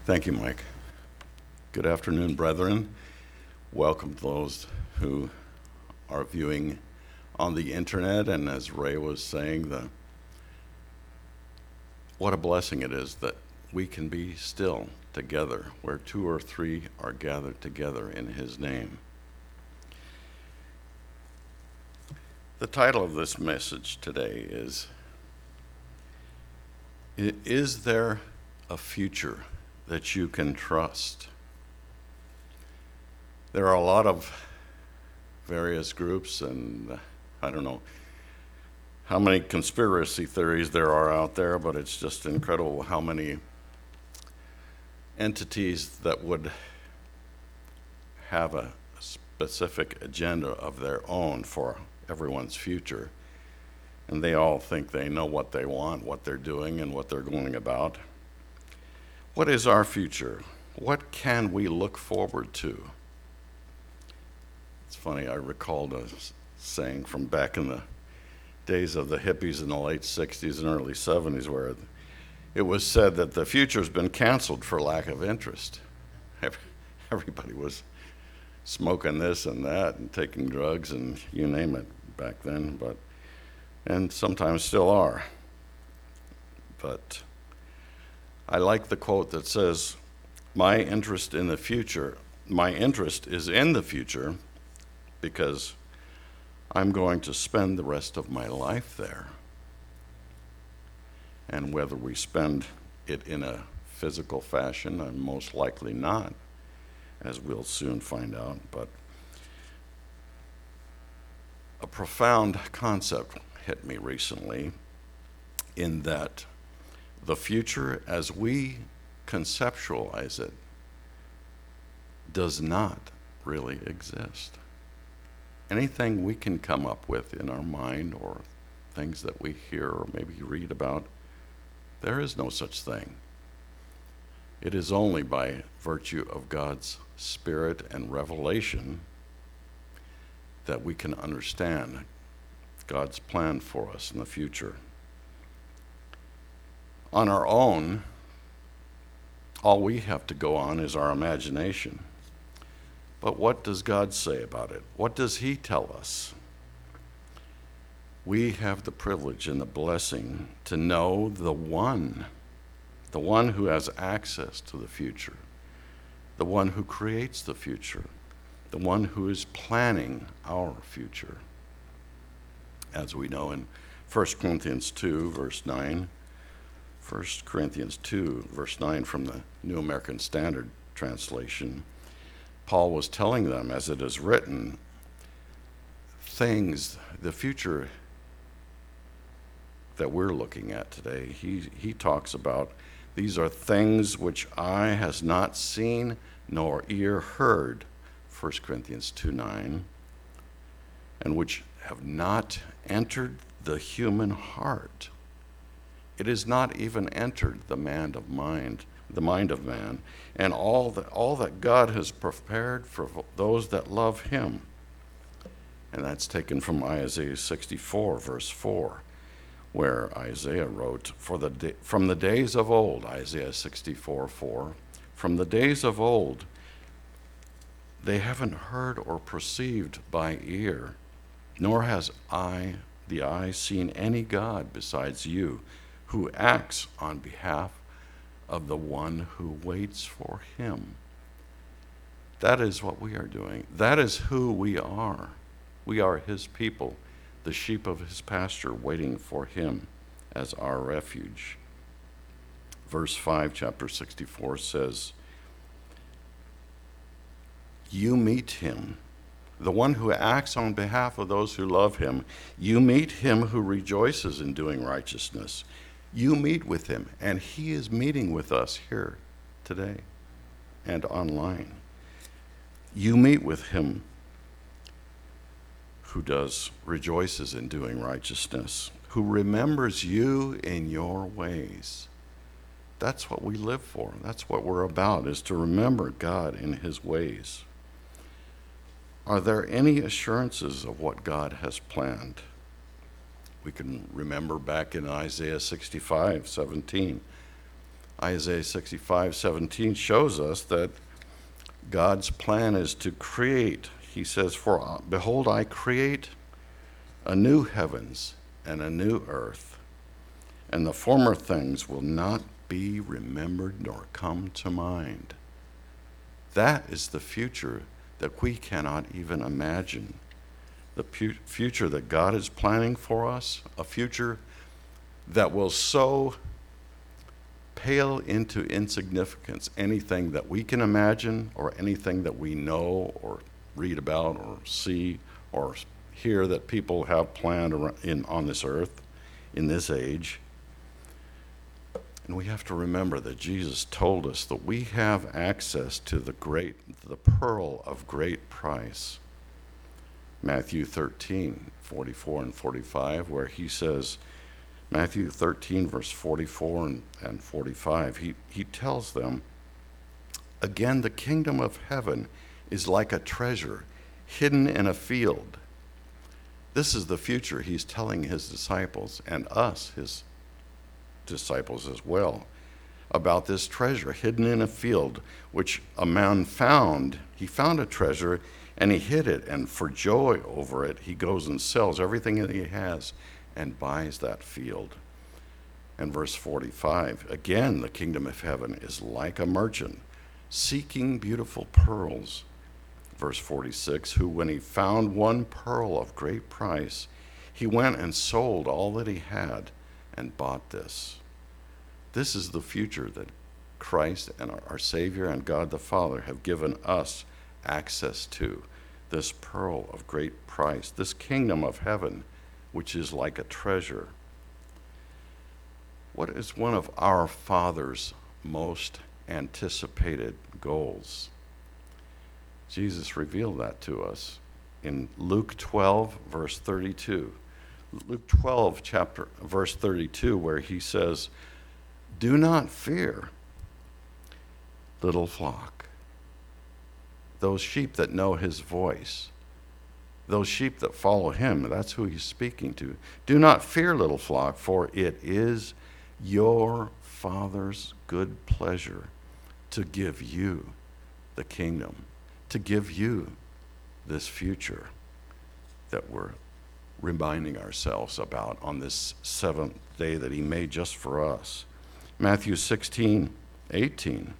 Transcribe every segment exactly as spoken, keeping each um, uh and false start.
Thank you, Mike. Good afternoon, brethren. Welcome to those who are viewing on the internet, and as Ray was saying, the what a blessing it is that we can be still together where two or three are gathered together in his name. The title of this message today is, Is there a future that you can trust? There are a lot of various groups, and I don't know how many conspiracy theories there are out there, but it's just incredible how many entities that would have a specific agenda of their own for everyone's future. And they all think they know what they want, what they're doing, and what they're going about. What is our future? What can we look forward to? It's funny, I recalled a saying from back in the days of the hippies in the late sixties and early seventies where it was said that the future's been canceled for lack of interest. Everybody was smoking this and that and taking drugs and you name it back then, but and sometimes still are. But I like the quote that says, my interest in the future, my interest is in the future because I'm going to spend the rest of my life there. And whether we spend it in a physical fashion, I'm most likely not, as we'll soon find out. But a profound concept hit me recently in that the future as we conceptualize it does not really exist. Anything we can come up with in our mind or things that we hear or maybe read about, there is no such thing. It is only by virtue of God's Spirit and revelation that we can understand God's plan for us in the future. On our own, all we have to go on is our imagination. But what does God say about it? What does He tell us? We have the privilege and the blessing to know the one, the one who has access to the future, the one who creates the future, the one who is planning our future. As we know in First Corinthians two, verse nine, First Corinthians two, verse nine from the New American Standard Translation, Paul was telling them, as it is written, things, the future that we're looking at today, he, he talks about, these are things which eye has not seen, nor ear heard, First Corinthians two nine, and which have not entered the human heart. It has not even entered the man of mind, the mind of man, and all that all that God has prepared for those that love Him. And that's taken from Isaiah sixty-four, verse four, where Isaiah wrote, "For the day, from the days of old," Isaiah sixty-four, four, "from the days of old, they haven't heard or perceived by ear, nor has eye, the eye seen any God besides you, who acts on behalf of the one who waits for Him." That is what we are doing. That is who we are. We are His people, the sheep of His pasture, waiting for Him as our refuge. Verse five, chapter sixty-four says, you meet Him, the one who acts on behalf of those who love Him. You meet Him who rejoices in doing righteousness. You meet with Him, and He is meeting with us here today and online. You meet with Him who does rejoices in doing righteousness, who remembers you in your ways. That's what we live for. That's what we're about, is to remember God in His ways. Are there any assurances of what God has planned? We can remember back in Isaiah sixty-five, seventeen. Isaiah sixty-five seventeen shows us that God's plan is to create. He says, "For behold, I create a new heavens and a new earth, and the former things will not be remembered nor come to mind." That is the future that we cannot even imagine. The pu- future that God is planning for us, a future that will so pale into insignificance anything that we can imagine or anything that we know or read about or see or hear that people have planned in, on this earth, in this age. And we have to remember that Jesus told us that we have access to the great, the pearl of great price. Matthew thirteen, forty-four and forty-five, where he says, Matthew thirteen, verse forty-four and, and forty-five, he, he tells them, "Again, the kingdom of heaven is like a treasure hidden in a field." This is the future he's telling his disciples and us, his disciples as well, about this treasure hidden in a field, which a man found. He found a treasure and he hid it, and for joy over it, he goes and sells everything that he has and buys that field. And verse forty-five, again, the kingdom of heaven is like a merchant seeking beautiful pearls. Verse forty-six, who when he found one pearl of great price, he went and sold all that he had and bought this. This is the future that Christ and our Savior and God the Father have given us access to, this pearl of great price, this kingdom of heaven, which is like a treasure. What is one of our Father's most anticipated goals? Jesus revealed that to us in Luke twelve, verse thirty-two. Luke twelve, chapter, verse thirty-two, where he says, "Do not fear, little flock, those sheep that know his voice, those sheep that follow him." That's who he's speaking to. "Do not fear, little flock, for it is your Father's good pleasure to give you the kingdom, to give you this future that we're reminding ourselves about on this seventh day that he made just for us." Matthew sixteen, eighteen.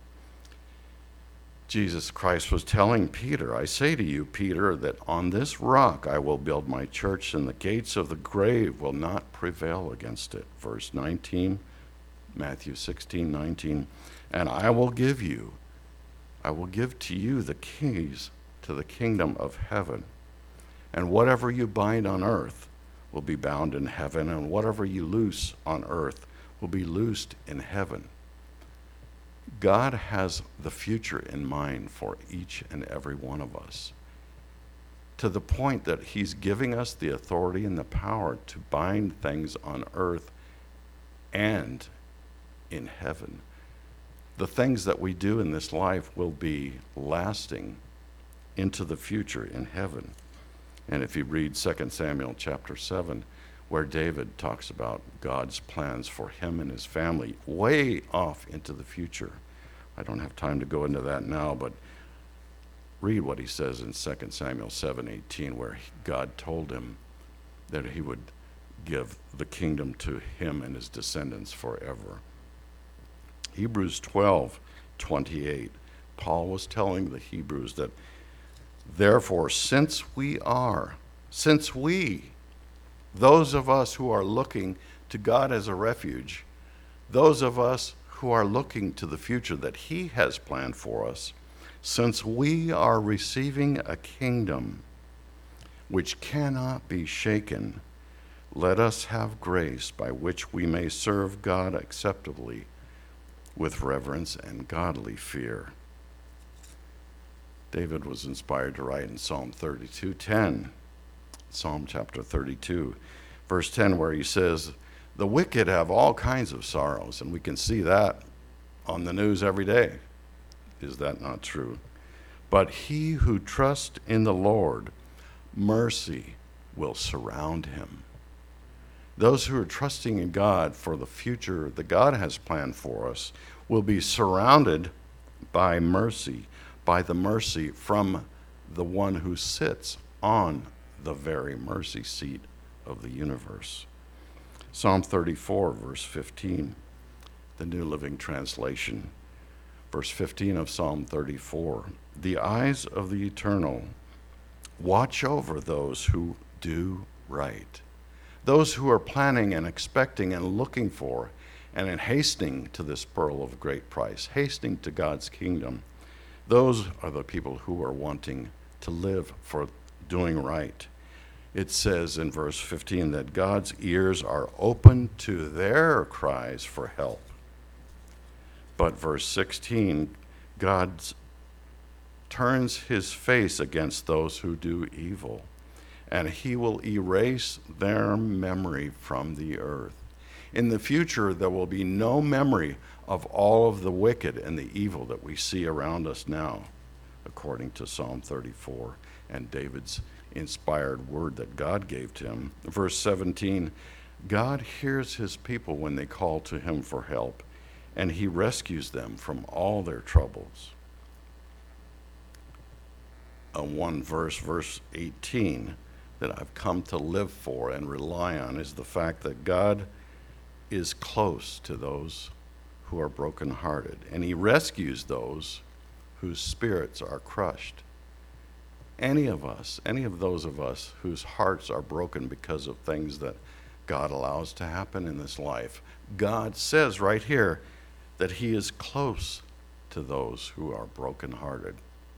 Jesus Christ was telling Peter, "I say to you, Peter, that on this rock I will build my church, and the gates of the grave will not prevail against it." Verse nineteen, Matthew sixteen, nineteen. "And I will give you, I will give to you the keys to the kingdom of heaven. And whatever you bind on earth will be bound in heaven, and whatever you loose on earth will be loosed in heaven." God has the future in mind for each and every one of us, to the point that he's giving us the authority and the power to bind things on earth and in heaven. The things that we do in this life will be lasting into the future in heaven. And if you read Second Samuel chapter seven, where David talks about God's plans for him and his family way off into the future. I don't have time to go into that now, but read what he says in Second Samuel seven eighteen, where God told him that he would give the kingdom to him and his descendants forever. Hebrews twelve twenty-eight, Paul was telling the Hebrews that, "Therefore, since we are, since we, those of us who are looking to God as a refuge, those of us who are looking to the future that he has planned for us, since we are receiving a kingdom which cannot be shaken, let us have grace by which we may serve God acceptably with reverence and godly fear." David was inspired to write in Psalm thirty-two ten, Psalm chapter thirty-two, verse ten, where he says, "The wicked have all kinds of sorrows," and we can see that on the news every day. Is that not true? "But he who trusts in the Lord, mercy will surround him." Those who are trusting in God for the future that God has planned for us will be surrounded by mercy, by the mercy from the one who sits on the very mercy seat of the universe. Psalm thirty-four, verse fifteen, the New Living Translation. Verse fifteen of Psalm thirty-four, the eyes of the Eternal watch over those who do right, those who are planning and expecting and looking for and in hastening to this pearl of great price, hastening to God's kingdom. Those are the people who are wanting to live for doing right. It says in verse fifteen that God's ears are open to their cries for help. But verse sixteen, God turns his face against those who do evil, and he will erase their memory from the earth. In the future, there will be no memory of all of the wicked and the evil that we see around us now, according to Psalm thirty-four and David's inspired word that God gave to him. Verse seventeen, God hears his people when they call to him for help, and he rescues them from all their troubles. A one verse, verse eighteen, that I've come to live for and rely on is the fact that God is close to those who are brokenhearted, and he rescues those whose spirits are crushed. Any of us, any of those of us whose hearts are broken because of things that God allows to happen in this life, God says right here that he is close to those who are brokenhearted,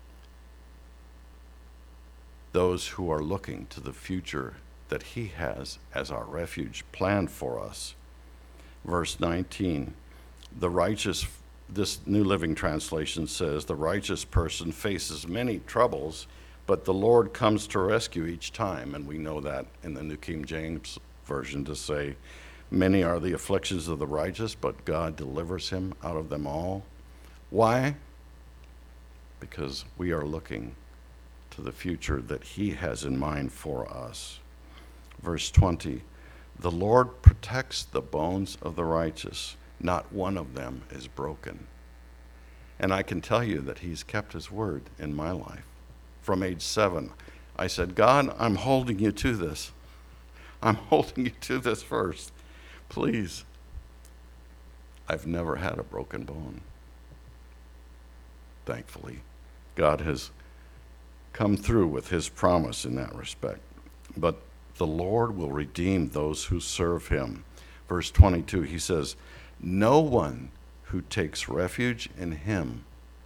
those who are looking to the future that he has as our refuge planned for us. Verse nineteen, the righteous, this New Living Translation says, the righteous person faces many troubles, but the Lord comes to rescue each time. And we know that in the New King James Version to say, many are the afflictions of the righteous, but God delivers him out of them all. Why? Because we are looking to the future that he has in mind for us. Verse twenty, the Lord protects the bones of the righteous. Not one of them is broken. And I can tell you that he's kept his word in my life. From age seven, I said, God, I'm holding you to this. I'm holding you to this first. Please. I've never had a broken bone. Thankfully, God has come through with his promise in that respect. But the Lord will redeem those who serve him. Verse twenty-two, he says, no one who takes refuge in him.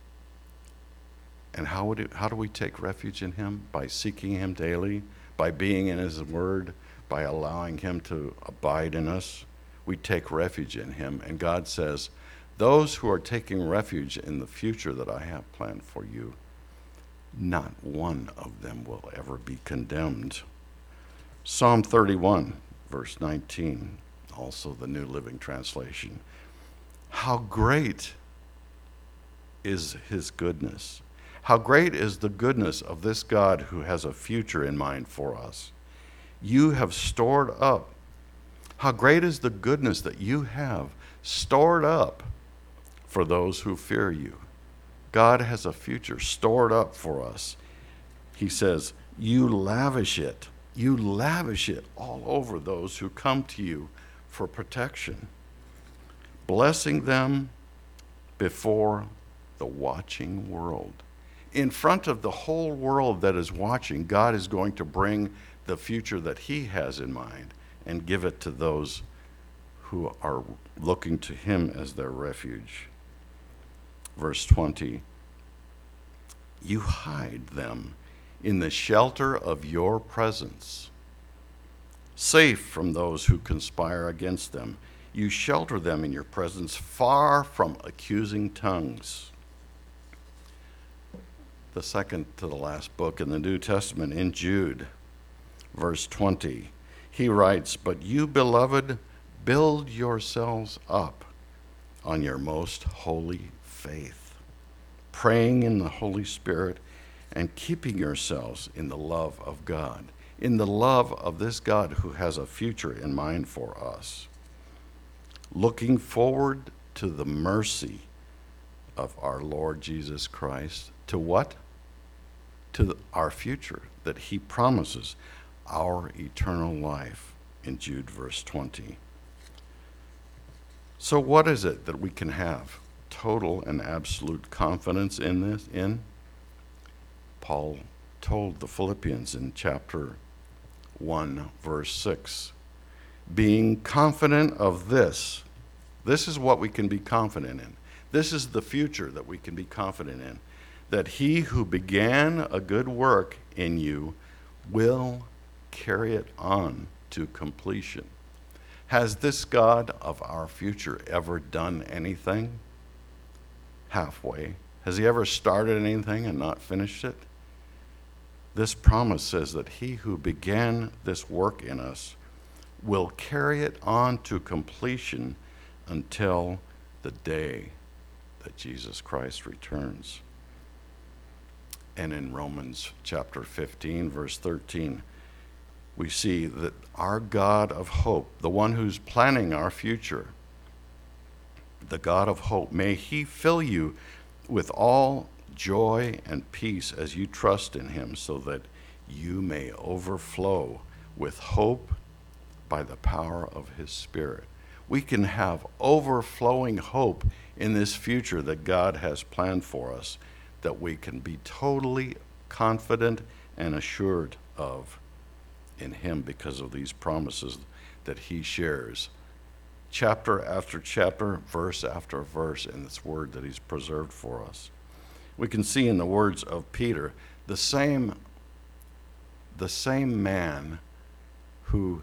And how would it, how do we take refuge in him? By seeking him daily, by being in his word, by allowing him to abide in us. We take refuge in him. And God says, those who are taking refuge in the future that I have planned for you, not one of them will ever be condemned. Psalm thirty-one, verse nineteen, also the New Living Translation. How great is his goodness. How great is the goodness of this God who has a future in mind for us. You have stored up. How great is the goodness that you have stored up for those who fear you. God has a future stored up for us. He says, you lavish it. You lavish it all over those who come to you for protection, blessing them before the watching world. In front of the whole world that is watching, God is going to bring the future that he has in mind and give it to those who are looking to him as their refuge. Verse twenty, you hide them in the shelter of your presence, safe from those who conspire against them. You shelter them in your presence, far from accusing tongues. The second to the last book in the New Testament, in Jude, verse twenty, he writes, but you, beloved, build yourselves up on your most holy faith, praying in the Holy Spirit and keeping yourselves in the love of God, in the love of this God who has a future in mind for us, looking forward to the mercy of our Lord Jesus Christ. To what? To the, our future that he promises, our eternal life in Jude verse twenty. So what is it that we can have total and absolute confidence in this in? Paul told the Philippians in chapter one verse six, being confident of this. This is what we can be confident in. This is the future that we can be confident in, that he who began a good work in you will carry it on to completion. Has this God of our future ever done anything halfway? Has he ever started anything and not finished it? This promise says that he who began this work in us will carry it on to completion until the day that Jesus Christ returns. And in Romans chapter fifteen, verse thirteen, we see that our God of hope, the one who's planning our future, the God of hope, may he fill you with all joy and peace as you trust in him, so that you may overflow with hope by the power of his Spirit. We can have overflowing hope in this future that God has planned for us, that we can be totally confident and assured of in him because of these promises that he shares, chapter after chapter, verse after verse, in this word that he's preserved for us. We can see in the words of Peter, the same, the same man who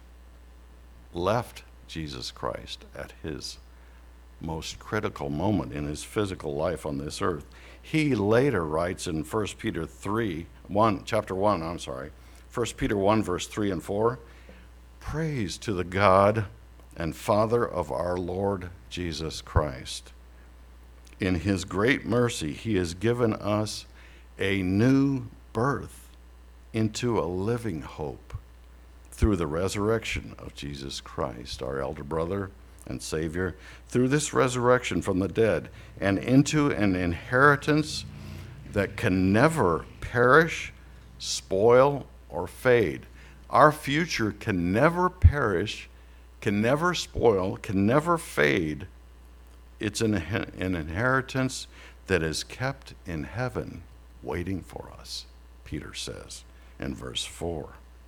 left Jesus Christ at his most critical moment in his physical life on this earth. He later writes in First Peter three, one, chapter one, I'm sorry, First Peter one, verse three and four, praise to the God and Father of our Lord Jesus Christ. In his great mercy, he has given us a new birth into a living hope through the resurrection of Jesus Christ, our elder brother and Savior, through this resurrection from the dead, and into an inheritance that can never perish, spoil, or fade. Our future can never perish, can never spoil, can never fade. It's an, an inheritance that is kept in heaven, waiting for us, Peter says in verse four.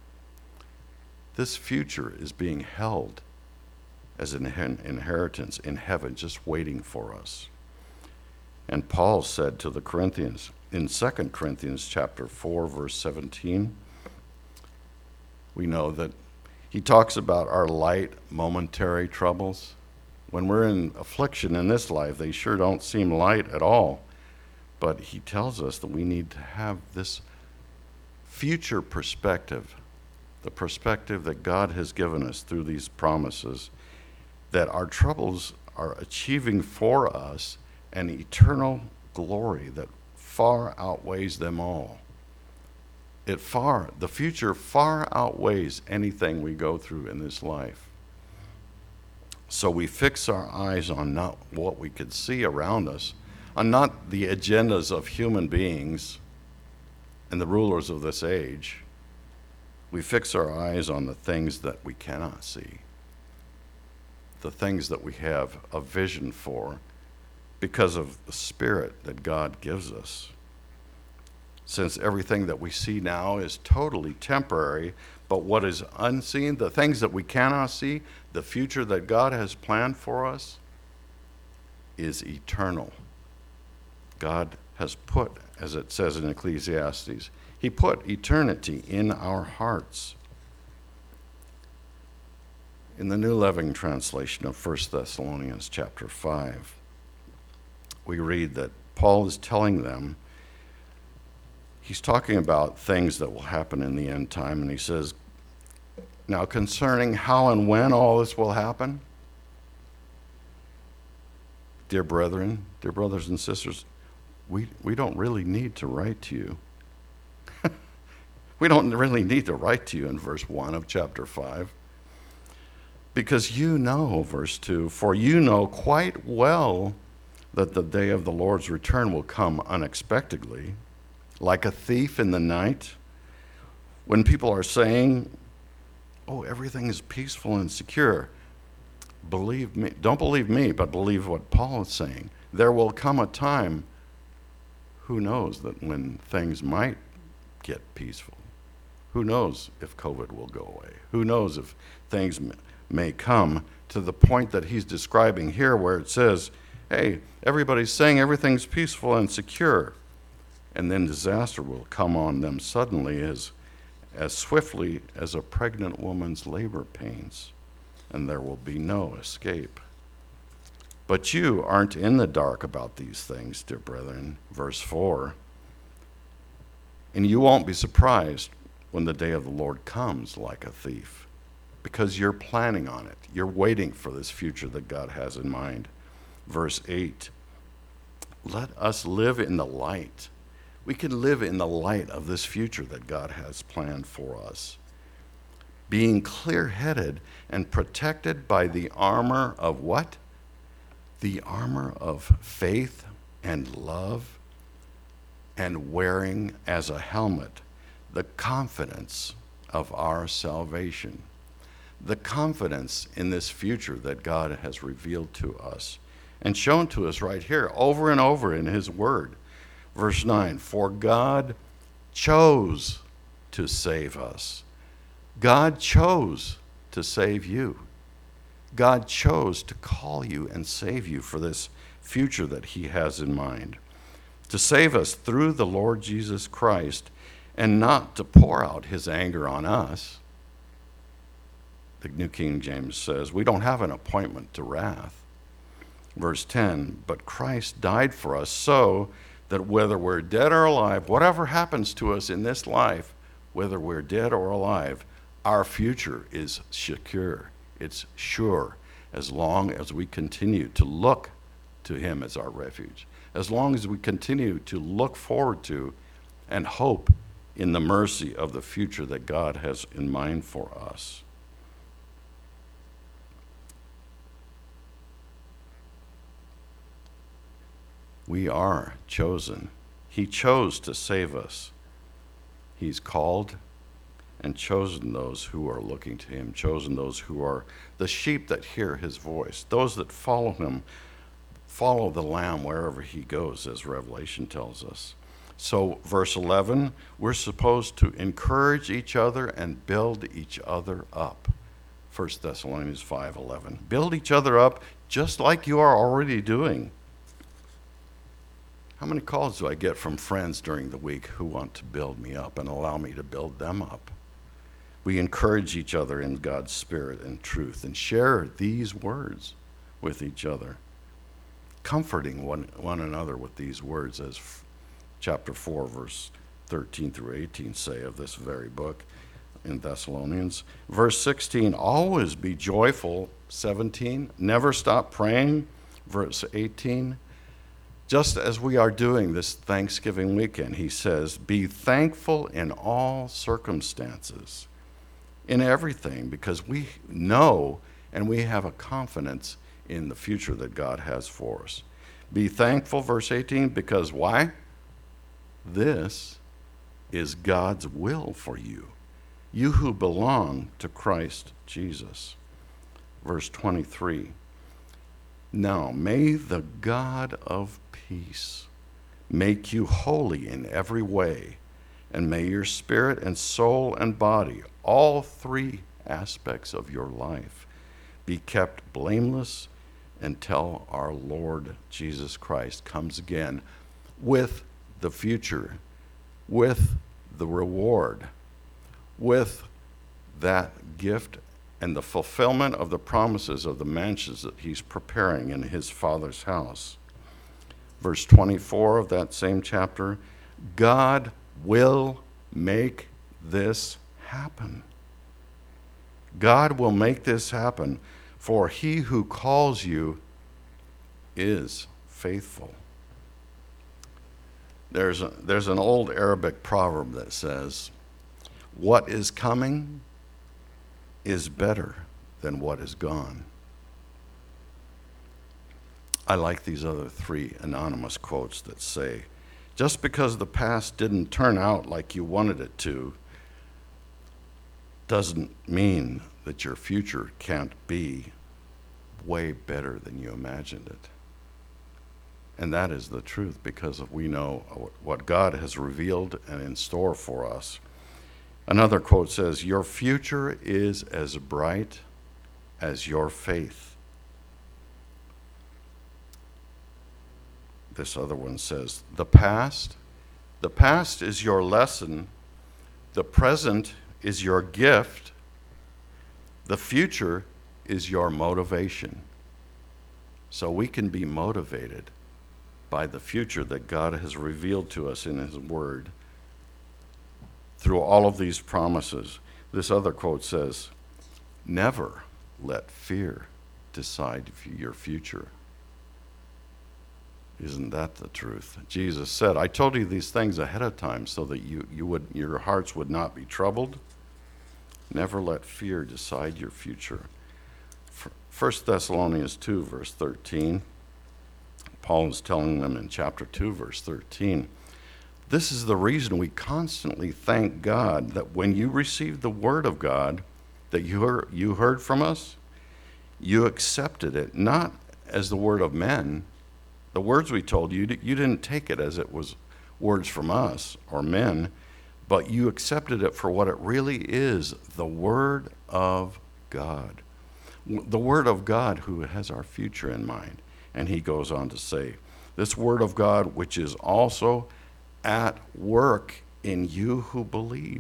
This future is being held as an inheritance in heaven, just waiting for us. And Paul said to the Corinthians in Second Corinthians chapter four, verse seventeen, we know that he talks about our light momentary troubles. When we're in affliction in this life, they sure don't seem light at all. But he tells us that we need to have this future perspective, the perspective that God has given us through these promises, that our troubles are achieving for us an eternal glory that far outweighs them all. It far, the future far outweighs anything we go through in this life. So we fix our eyes on not what we could see around us, on not the agendas of human beings and the rulers of this age. We fix our eyes on the things that we cannot see, the things that we have a vision for because of the Spirit that God gives us. Since everything that we see now is totally temporary, but what is unseen, the things that we cannot see, the future that God has planned for us, is eternal. God has put, as it says in Ecclesiastes, he put eternity in our hearts. In the New Living Translation of First Thessalonians chapter five, we read that Paul is telling them, he's talking about things that will happen in the end time, and he says, now concerning how and when all this will happen, dear brethren, dear brothers and sisters, we, we don't really need to write to you. We don't really need to write to you in verse one of chapter five. Because you know, verse two, for you know quite well that the day of the Lord's return will come unexpectedly, like a thief in the night. When people are saying, oh, everything is peaceful and secure, believe me, don't believe me, but believe what Paul is saying. There will come a time, who knows, that when things might get peaceful. Who knows if COVID will go away? Who knows if things may come to the point that he's describing here, where it says, hey, everybody's saying everything's peaceful and secure, and then disaster will come on them suddenly as, as swiftly as a pregnant woman's labor pains, and there will be no escape. But you aren't in the dark about these things, dear brethren. Verse four, and you won't be surprised when the day of the Lord comes like a thief, because you're planning on it. You're waiting for this future that God has in mind. Verse eight, let us live in the light. We can live in the light of this future that God has planned for us, being clear-headed and protected by the armor of what? The armor of faith and love, and wearing as a helmet the confidence of our salvation, the confidence in this future that God has revealed to us and shown to us right here over and over in his word. Verse nine, for God chose to save us. God chose to save you. God chose to call you and save you for this future that he has in mind, to save us through the Lord Jesus Christ, and not to pour out his anger on us. The New King James says, we don't have an appointment to wrath. Verse ten, but Christ died for us so that whether we're dead or alive, whatever happens to us in this life, whether we're dead or alive, our future is secure. It's sure, as long as we continue to look to him as our refuge, as long as we continue to look forward to and hope in the mercy of the future that God has in mind for us. We are chosen. He chose to save us. He's called and chosen those who are looking to him, chosen those who are the sheep that hear his voice, those that follow him, follow the Lamb wherever he goes, as Revelation tells us. So, verse eleven, we're supposed to encourage each other and build each other up. First Thessalonians five eleven. Build each other up just like you are already doing. How many calls do I get from friends during the week who want to build me up and allow me to build them up? We encourage each other in God's Spirit and truth and share these words with each other, comforting one, one another with these words, as f- chapter four, verse thirteen through eighteen say of this very book in Thessalonians. Verse sixteen, always be joyful. seventeen, never stop praying. Verse eighteen, just as we are doing this Thanksgiving weekend, he says, be thankful in all circumstances, in everything, because we know and we have a confidence in the future that God has for us. Be thankful, verse eighteen, because why? This is God's will for you, you who belong to Christ Jesus. Verse twenty-three, now may the God of peace make you holy in every way, and may your spirit and soul and body, all three aspects of your life, be kept blameless until our Lord Jesus Christ comes again with the future, with the reward, with that gift and the fulfillment of the promises of the mansions that he's preparing in his Father's house. Verse twenty-four of that same chapter, God will make this happen. God will make this happen, for he who calls you is faithful. There's a, there's an old Arabic proverb that says, What is coming is better than what is gone. I like these other three anonymous quotes that say, just because the past didn't turn out like you wanted it to, doesn't mean that your future can't be way better than you imagined it. And that is the truth, because we know what God has revealed and in store for us. Another quote says, your future is as bright as your faith. This other one says, the past, the past is your lesson, the present is your gift, the future is your motivation. So we can be motivated by the future that God has revealed to us in His Word through all of these promises. This other quote says, never let fear decide your future. Isn't that the truth? Jesus said, I told you these things ahead of time so that you, you would, your hearts would not be troubled. Never let fear decide your future. First Thessalonians two, verse thirteen, Paul is telling them in chapter two, verse thirteen, this is the reason we constantly thank God that when you received the word of God that you heard, you heard from us, you accepted it, not as the word of men. The words we told you, you didn't take it as it was words from us or men, but you accepted it for what it really is, the Word of God. The Word of God who has our future in mind. And he goes on to say, this Word of God which is also at work in you who believe.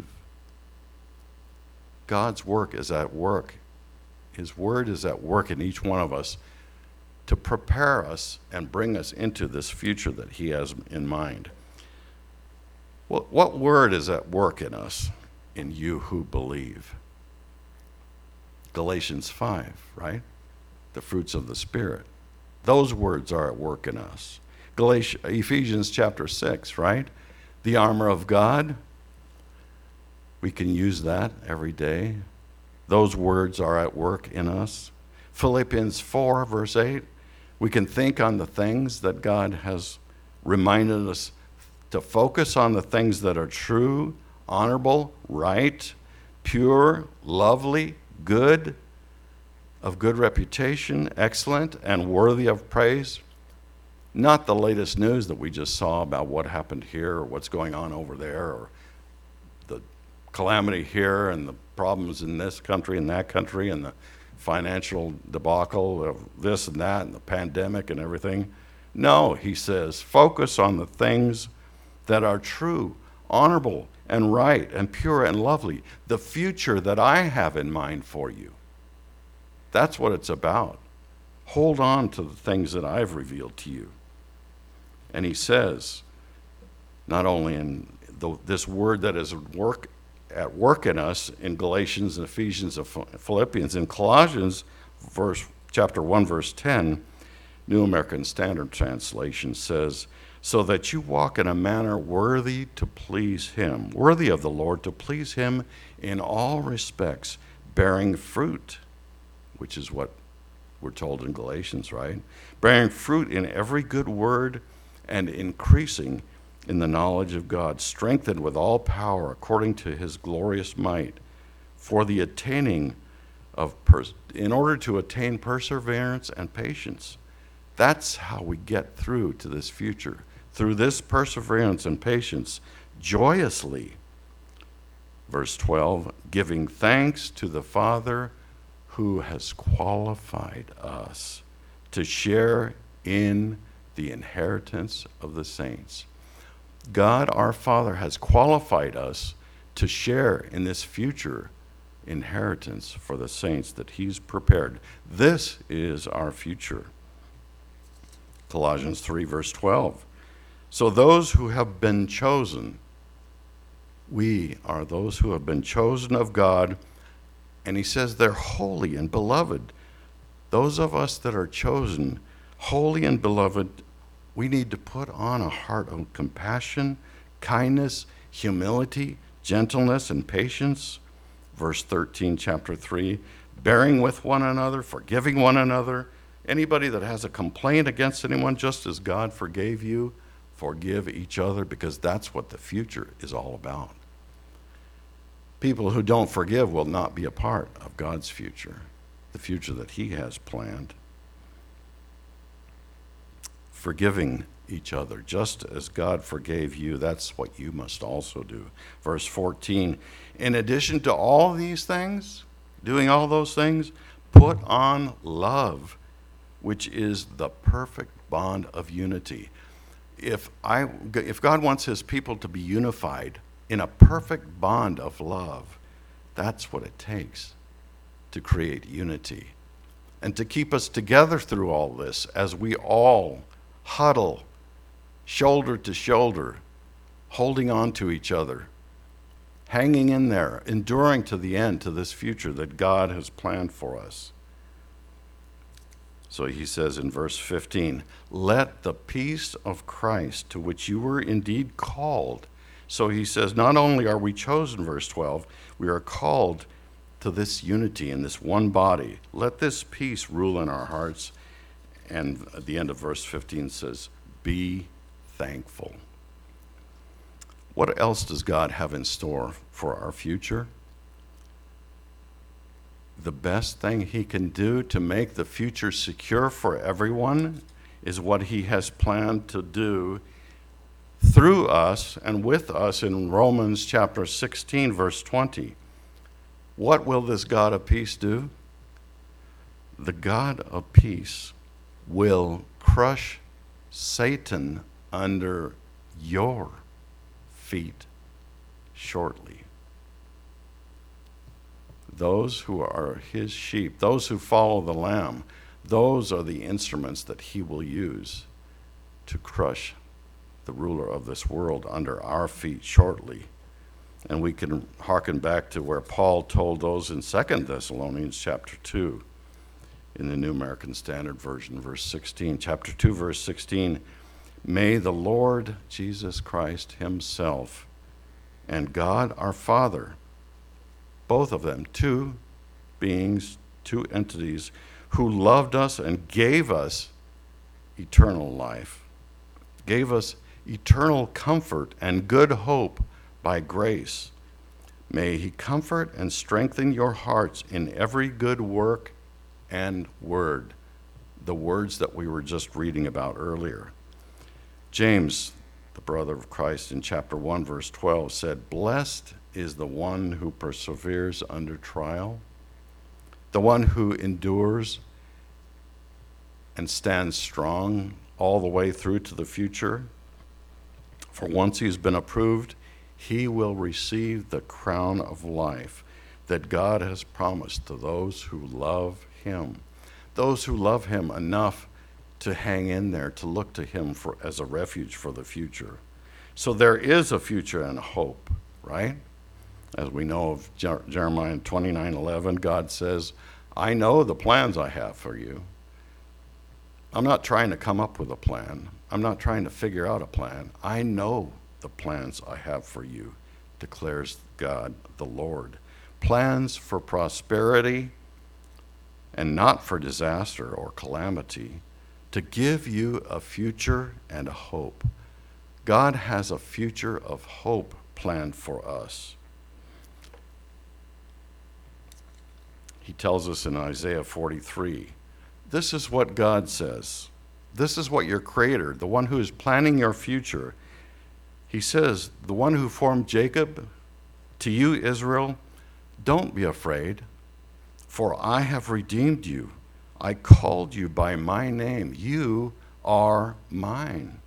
God's work is at work. His Word is at work in each one of us to prepare us and bring us into this future that He has in mind. Well, what word is at work in us, in you who believe? Galatians five, right? The fruits of the Spirit. Those words are at work in us. Galatians, Ephesians chapter six, right? The armor of God. We can use that every day. Those words are at work in us. Philippians four, verse eight. We can think on the things that God has reminded us to focus on, the things that are true, honorable, right, pure, lovely, good, of good reputation, excellent, and worthy of praise. Not the latest news that we just saw about what happened here or what's going on over there or the calamity here and the problems in this country and that country and the financial debacle of this and that and the pandemic and everything. No, he says, focus on the things that are true, honorable, and right, and pure and lovely. The future that I have in mind for you. That's what it's about. Hold on to the things that I've revealed to you. And he says, not only in the, this word that is at work, at work in us in Galatians and Ephesians and Philippians, in Colossians verse, chapter one, verse ten, New American Standard Translation says, so that you walk in a manner worthy to please Him, worthy of the Lord, to please Him in all respects, bearing fruit, which is what we're told in Galatians, right? Bearing fruit in every good word and increasing in the knowledge of God, strengthened with all power according to His glorious might, for the attaining of, pers- in order to attain perseverance and patience. That's how we get through to this future. Through this perseverance and patience, joyously, verse twelve, giving thanks to the Father who has qualified us to share in the inheritance of the saints. God, our Father, has qualified us to share in this future inheritance for the saints that He's prepared. This is our future. Colossians three, verse twelve. So those who have been chosen, we are those who have been chosen of God, and he says they're holy and beloved. Those of us that are chosen, holy and beloved, we need to put on a heart of compassion, kindness, humility, gentleness and patience, verse thirteen, chapter three, bearing with one another, forgiving one another. Anybody that has a complaint against anyone, just as God forgave you, forgive each other, because that's what the future is all about. People who don't forgive will not be a part of God's future, the future that he has planned. Forgiving each other, just as God forgave you, that's what you must also do. Verse fourteen, in addition to all these things, doing all those things, put on love, which is the perfect bond of unity. If I, if God wants his people to be unified in a perfect bond of love, that's what it takes to create unity. And to keep us together through all this as we all huddle shoulder to shoulder, holding on to each other, hanging in there, enduring to the end, to this future that God has planned for us. So he says in verse fifteen, let the peace of Christ, to which you were indeed called. So he says, not only are we chosen, verse twelve, we are called to this unity in this one body. Let this peace rule in our hearts. And at the end of verse fifteen says, be thankful. What else does God have in store for our future? The best thing he can do to make the future secure for everyone is what he has planned to do through us and with us in Romans chapter sixteen, verse twenty. What will this God of peace do? The God of peace will crush Satan under your feet shortly. Those who are his sheep, those who follow the Lamb, those are the instruments that he will use to crush the ruler of this world under our feet shortly. And we can hearken back to where Paul told those in Second Thessalonians chapter two, in the New American Standard Version, verse sixteen. Chapter two, verse sixteen, may the Lord Jesus Christ himself and God our Father, both of them, two beings, two entities, who loved us and gave us eternal life, gave us eternal comfort and good hope by grace. May he comfort and strengthen your hearts in every good work and word, the words that we were just reading about earlier. James, the brother of Christ, in chapter one, verse twelve, said, blessed is the one who perseveres under trial, the one who endures and stands strong all the way through to the future. For once he's been approved, he will receive the crown of life that God has promised to those who love him, those who love him enough to hang in there, to look to him for as a refuge for the future. So there is a future and a hope, right? As we know of Jer- Jeremiah twenty-nine eleven, God says, I know the plans I have for you. I'm not trying to come up with a plan. I'm not trying to figure out a plan. I know the plans I have for you, declares God the Lord. Plans for prosperity and not for disaster or calamity, to give you a future and a hope. God has a future of hope planned for us. He tells us in Isaiah forty-three, this is what God says. This is what your Creator, the one who is planning your future, he says, the one who formed Jacob, to you, Israel, don't be afraid, for I have redeemed you. I called you by my name. You are mine.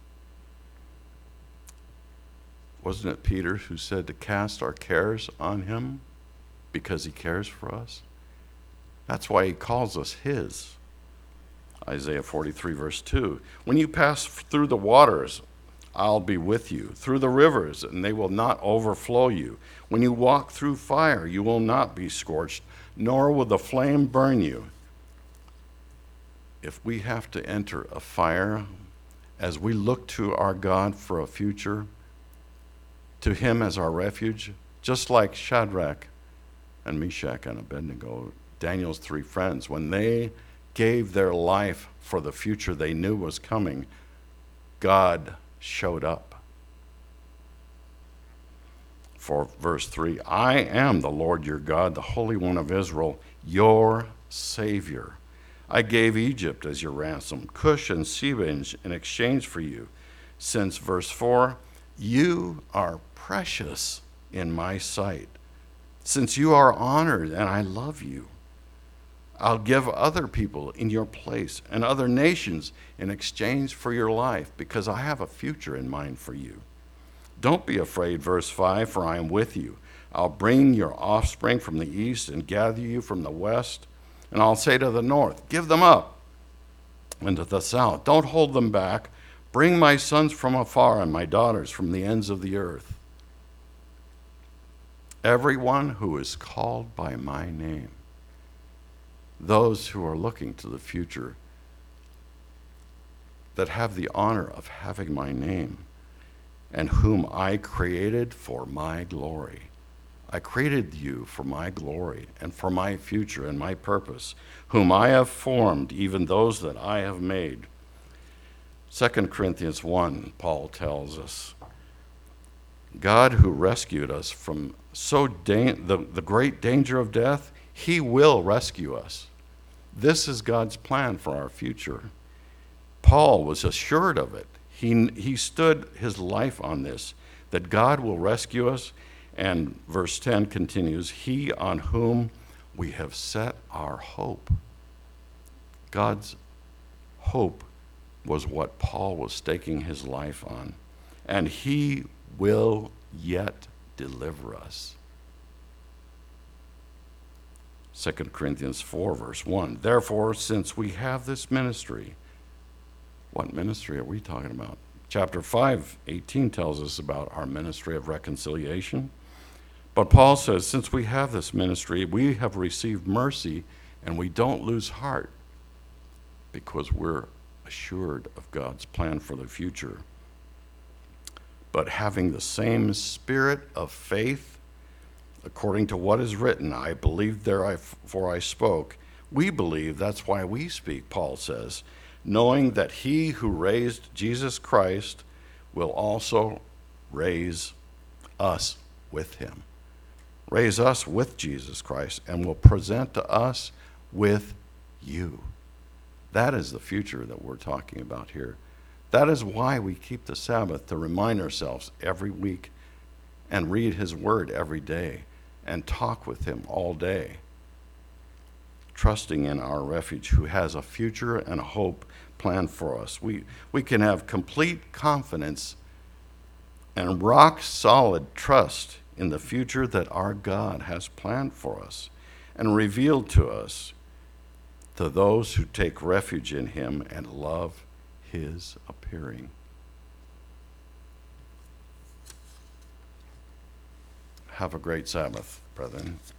Wasn't it Peter who said to cast our cares on him because he cares for us? That's why he calls us his. Isaiah forty-three, verse two. When you pass through the waters, I'll be with you. Through the rivers, and they will not overflow you. When you walk through fire, you will not be scorched, nor will the flame burn you. If we have to enter a fire, as we look to our God for a future, to him as our refuge, Just like Shadrach and Meshach and Abednego, Daniel's three friends, when they gave their life for the future they knew was coming, God showed up. For verse three, I am the Lord your God, the Holy One of Israel, your Savior. I gave Egypt as your ransom, Cush and Seba in, in exchange for you. Since, verse four, you are precious in my sight. Since you are honored and I love you, I'll give other people in your place and other nations in exchange for your life, because I have a future in mind for you. Don't be afraid, verse five, for I am with you. I'll bring your offspring from the east and gather you from the west. And I'll say to the north, give them up. And to the south, don't hold them back. Bring my sons from afar and my daughters from the ends of the earth. Everyone who is called by my name, those who are looking to the future, that have the honor of having my name, and whom I created for my glory. I created you for my glory and for my future and my purpose, whom I have formed, even those that I have made. Second Corinthians one, Paul tells us, God who rescued us from so da- the, the great danger of death, he will rescue us. This is God's plan for our future. Paul was assured of it. He, he stood his life on this, that God will rescue us. And verse ten continues, he on whom we have set our hope. God's hope was what Paul was staking his life on. And he will yet deliver us. Second Corinthians four, verse one, therefore, since we have this ministry, what ministry are we talking about? Chapter five, eighteen tells us about our ministry of reconciliation. But Paul says, since we have this ministry, we have received mercy, and we don't lose heart because we're assured of God's plan for the future. But having the same spirit of faith, according to what is written, I believed therefore I spoke. We believe, that's why we speak, Paul says, knowing that he who raised Jesus Christ will also raise us with him. Raise us with Jesus Christ and will present to us with you. That is the future that we're talking about here. That is why we keep the Sabbath, to remind ourselves every week and read his word every day and talk with him all day, trusting in our refuge who has a future and a hope planned for us. We, we can have complete confidence and rock solid trust in the future that our God has planned for us and revealed to us, to those who take refuge in him and love his appearing. Have a great Sabbath, brethren.